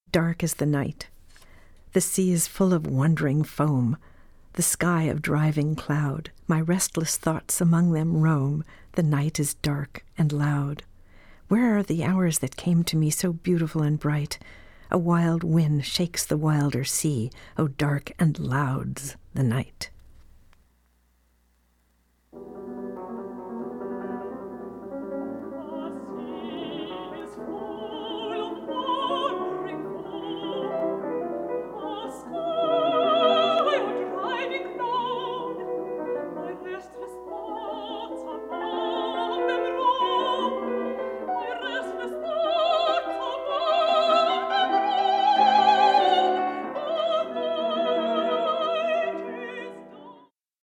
dark as the night. The sea is full of wondering foam, the sky of driving cloud. My restless thoughts among them roam. The night is dark and loud. Where are the hours that came to me so beautiful and bright? A wild wind shakes the wilder sea. Oh, dark and loud's the night.